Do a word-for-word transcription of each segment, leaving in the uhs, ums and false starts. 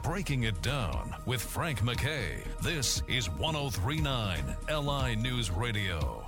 Breaking It Down with Frank McKay. This is one oh three point nine L I News Radio.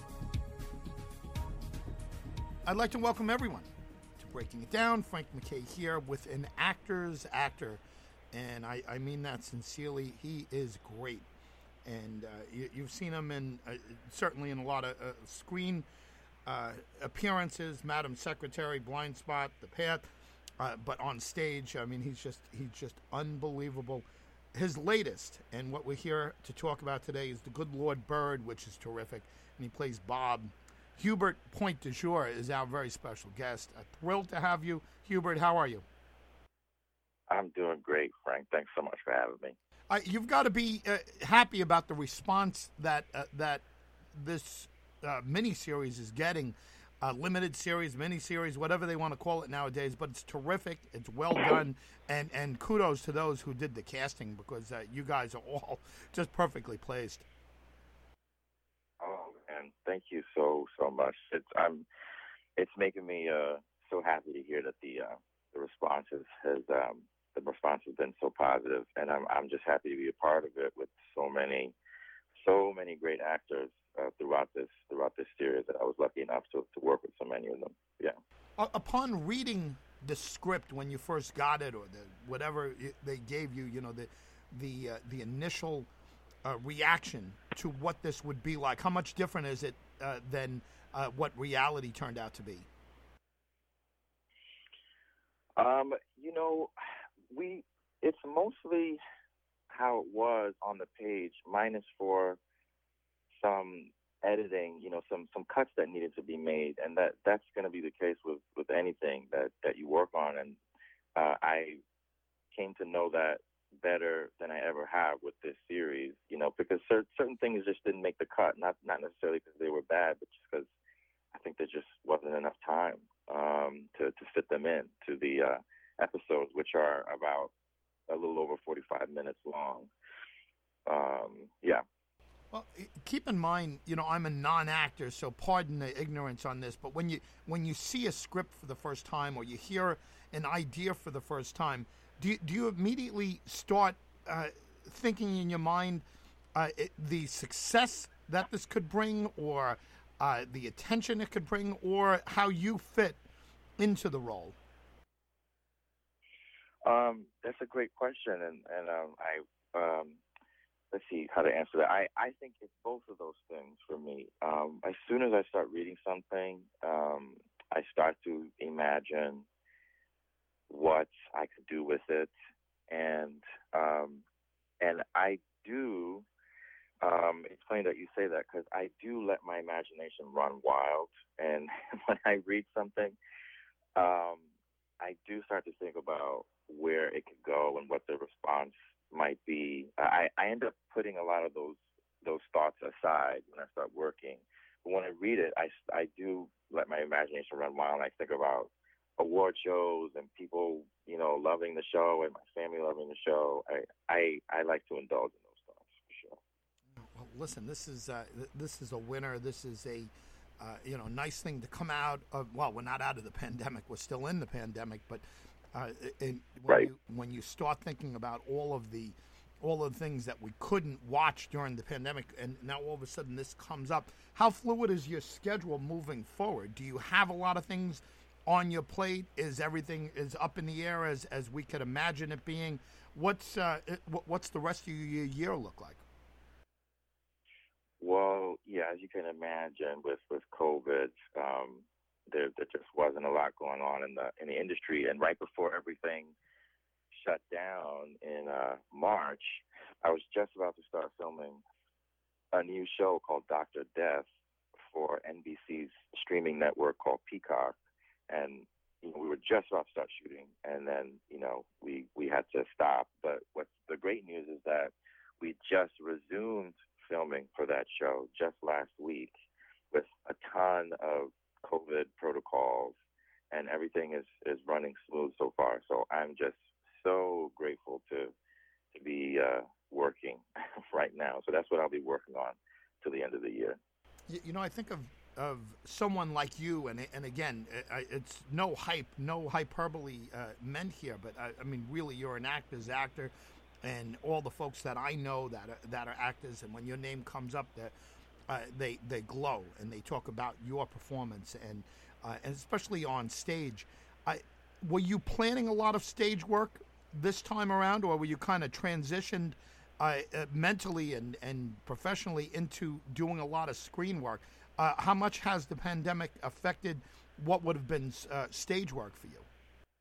I'd like to welcome everyone to Breaking It Down. Frank McKay here with an actor's actor, and I, I mean that sincerely. He is great, and uh, you, you've seen him in uh, certainly in a lot of uh, screen uh, appearances, Madam Secretary, Blind Spot, The Path. Uh, but on stage, I mean, he's just he's just unbelievable. His latest, and what we're here to talk about today, is The Good Lord Bird, which is terrific, and he plays Bob. Hubert Point du Jour is our very special guest. Uh, thrilled to have you, Hubert. How are you? I'm doing great, Frank. Thanks so much for having me. Uh, you've got to be uh, happy about the response that uh, that this uh, miniseries is getting. Uh, limited series, mini-series, whatever they want to call it nowadays, but it's terrific. It's well done, and, and kudos to those who did the casting, because uh, you guys are all just perfectly placed. Oh, man, thank you so so much. It's I'm, it's making me uh, so happy to hear that the uh, the response has, has um, the response has been so positive, and I'm I'm just happy to be a part of it with so many so many great actors. Uh, throughout this throughout this series, that I was lucky enough to, to work with so many of them. Yeah. Uh, upon reading the script when you first got it, or the whatever it, they gave you, you know, the the uh, the initial uh, reaction to what this would be like. How much different is it uh, than uh, what reality turned out to be? Um, you know, we it's mostly how it was on the page, minus for some editing, you know, some some cuts that needed to be made, and that that's going to be the case with with anything that that you work on. And uh, I came to know that better than I ever have with this series, you know, because cer- certain things just didn't make the cut, not not necessarily because they were bad, but just because I think there just wasn't enough time um, to to fit them in to the uh, episodes, which are about a little over forty-five minutes long. Um, yeah. Well, keep in mind, you know, I'm a non-actor, so pardon the ignorance on this, but when you when you see a script for the first time, or you hear an idea for the first time, do you, do you immediately start uh, thinking in your mind uh, it, the success that this could bring, or uh, the attention it could bring, or how you fit into the role? Um, that's a great question, and and um, I. Um, Let's see how to answer that. I, I think it's both of those things for me. Um, as soon as I start reading something, um, I start to imagine what I could do with it, and um, and I do. Um, it's funny that you say that, because I do let my imagination run wild, and when I read something, um, I do start to think about where it could go and what the response might be. I, I end up putting a lot of those those thoughts aside when I start working. But when I read it, I, I do let my imagination run wild, and I think about award shows and people, you know, loving the show, and my family loving the show. I I, I like to indulge in those thoughts for sure. Well, listen, this is uh, th- this is a winner. This is a uh, you know nice thing to come out of. Well, we're not out of the pandemic. We're still in the pandemic, but. Uh, and when right. you when you start thinking about all of the all of the things that we couldn't watch during the pandemic, and now all of a sudden this comes up, how fluid is your schedule moving forward? Do you have a lot of things on your plate? Is everything is up in the air as as we could imagine it being? What's uh, what's the rest of your year look like? Well, yeah, as you can imagine, with with COVID. Um, There, there just wasn't a lot going on in the in the industry, and right before everything shut down in uh, March, I was just about to start filming a new show called Doctor Death for N B C's streaming network called Peacock, and you know, we were just about to start shooting, and then you know we we had to stop. But what's the great news is that we just resumed filming for that show just last week with a ton of COVID protocols, and everything is, is running smooth so far. So I'm just so grateful to to be uh, working right now. So that's what I'll be working on till the end of the year. You, you know, I think of of someone like you, and and again, I- it's no hype, no hyperbole uh, meant here, but I, I mean, really, you're an actor's actor, and all the folks that I know that are, that are actors, and when your name comes up, that uh, they they glow and they talk about your performance, and uh, and especially on stage. I were you planning a lot of stage work this time around, or were you kind of transitioned uh, uh, mentally and, and professionally into doing a lot of screen work? Uh, how much has the pandemic affected what would have been uh, stage work for you?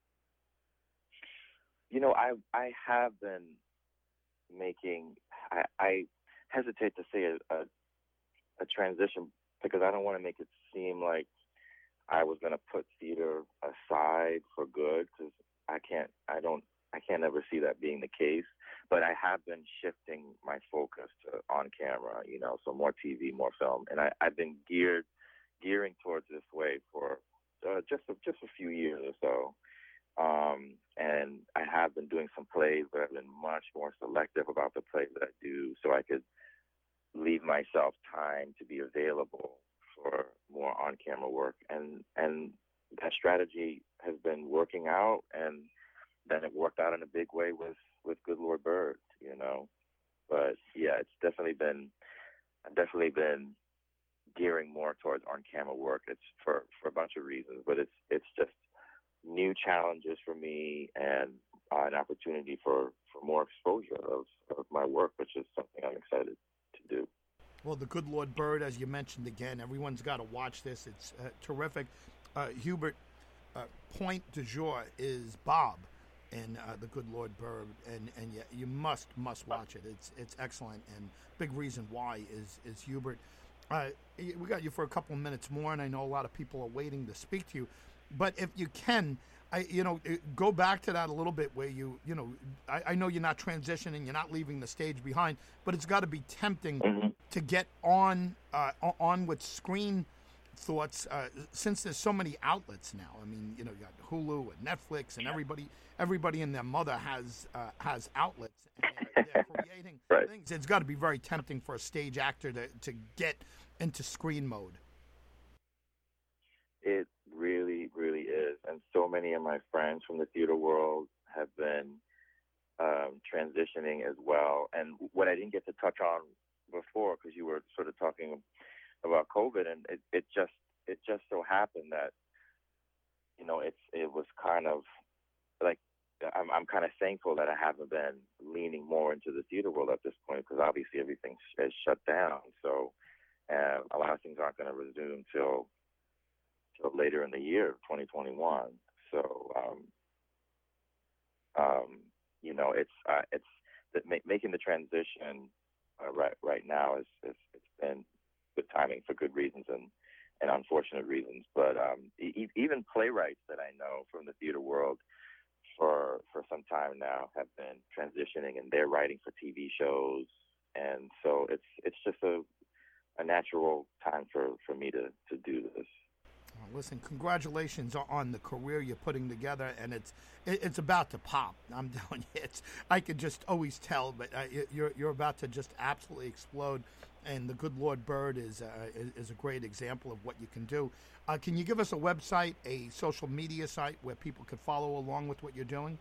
You know, I I have been making. I, I hesitate to say a, a a transition because I don't want to make it seem like I was going to put theater aside for good, because I can't. I don't. I can't ever see that being the case. But I have been shifting my focus to on camera. You know, so more T V, more film, and I, I've been geared gearing towards this way for uh, just a, just a few years or so. Um, and I have been doing some plays, but I've been much more selective about the plays that I do, so I could leave myself time to be available for more on-camera work. And and that strategy has been working out, and then it worked out in a big way with, with Good Lord Bird, you know. But yeah, it's definitely been, I've definitely been gearing more towards on-camera work. It's for, for a bunch of reasons, but it's it's just new challenges for me, and uh, an opportunity for, for more exposure of, of my work, which is something I'm excited to do. Well, The Good Lord Bird, as you mentioned again, everyone's got to watch this. It's uh, terrific. Uh, Hubert uh, Point du Jour is Bob in uh, The Good Lord Bird, and, and you, you must must watch it. It's it's excellent, and big reason why is is Hubert. Uh, we got you for a couple of minutes more, and I know a lot of people are waiting to speak to you. But if you can, I you know, go back to that a little bit, where you you know, I, I know you're not transitioning, you're not leaving the stage behind, but it's got to be tempting Mm-hmm. to get on uh, on with screen thoughts, uh, since there's so many outlets now. I mean, you know, you got Hulu and Netflix, and everybody everybody and their mother has uh, has outlets, and they're, they're creating Right. things. It's got to be very tempting for a stage actor to to get into screen mode. It really, really is. And so many of my friends from the theater world have been um, transitioning as well. And what I didn't get to touch on before, because you were sort of talking about COVID, and it, it just it just so happened that, you know, it's it was kind of like, I'm I'm kind of thankful that I haven't been leaning more into the theater world at this point, because obviously everything is shut down. So uh, a lot of things aren't going to resume till till later in the year, twenty twenty-one. So, um, um, you know, it's uh, it's the, ma- making the transition uh, right right now is, is it's been good timing for good reasons and, and unfortunate reasons. But um, e- even playwrights that I know from the theater world for for some time now have been transitioning, and they're writing for T V shows, and so it's it's just a a natural time for, for me to, to do this. Well, listen, congratulations on the career you're putting together, and it's it's about to pop. I'm telling you, it's I could just always tell, but uh, you're you're about to just absolutely explode. And The Good Lord Bird is uh, is, is a great example of what you can do. Uh, can you give us a website, a social media site where people could follow along with what you're doing?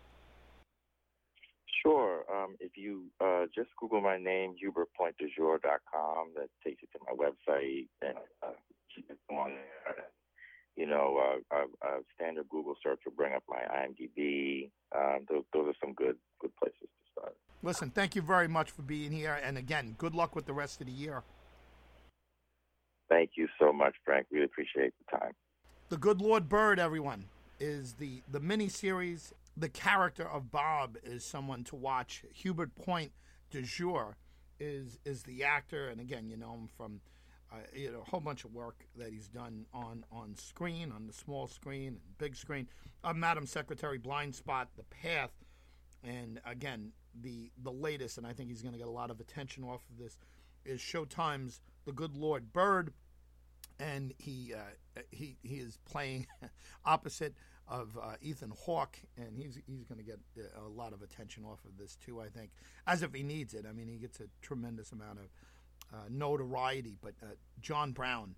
Sure. Um, if you uh, just Google my name, hubert point du jour dot com, that takes you to my website, and uh, you can go on there. You know, uh, a, a standard Google search will bring up my I M D B. Um, those, those are some good good places to start. Listen, thank you very much for being here, and again, good luck with the rest of the year. Thank you so much, Frank. Really appreciate the time. The Good Lord Bird, everyone, is the the miniseries. The character of Bob is someone to watch. Hubert Point du Jour is is the actor, and again, you know him from uh, you know a whole bunch of work that he's done on on screen, on the small screen, and big screen. Uh, Madam Secretary, Blind Spot, The Path, and again the the latest, and I think he's going to get a lot of attention off of this, is Showtime's The Good Lord Bird, and he uh, he he is playing opposite of uh, Ethan Hawke, and he's he's going to get a lot of attention off of this too, I think, as if he needs it. I mean, he gets a tremendous amount of uh, notoriety. But uh, John Brown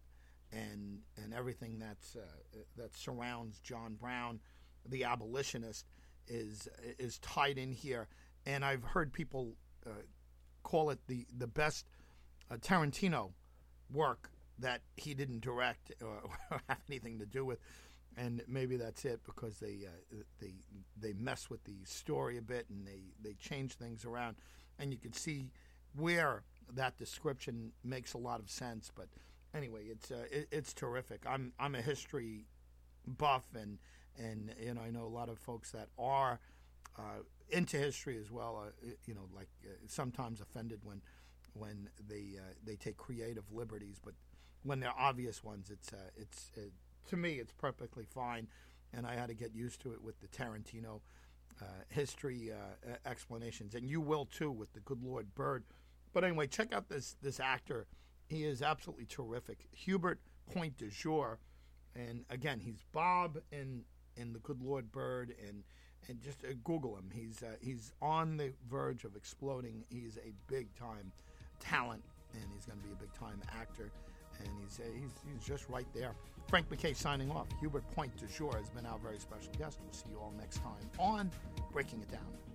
and and everything that's uh, that surrounds John Brown, the abolitionist, is is tied in here. And I've heard people uh, call it the the best uh, Tarantino work that he didn't direct or, or have anything to do with. And maybe that's it, because they uh, they they mess with the story a bit, and they, they change things around, and you can see where that description makes a lot of sense. But anyway, it's uh, it, it's terrific. I'm I'm a history buff, and and you know I know a lot of folks that are uh, into history as well. Uh, you know, like uh, sometimes offended when when they uh, they take creative liberties, but when they're obvious ones, it's uh, it's uh, to me, it's perfectly fine, and I had to get used to it with the Tarantino uh, history uh, explanations, and you will too with the Good Lord Bird. But anyway, check out this this actor; he is absolutely terrific, Hubert Point de Jour, and again, he's Bob in in the Good Lord Bird, and and just uh, Google him. He's uh, he's on the verge of exploding. He's a big time talent, and he's going to be a big time actor. And he's, uh, he's he's just right there. Frank MacKay signing off. Hubert Point de Jour has been our very special guest. We'll see you all next time on Breaking It Down.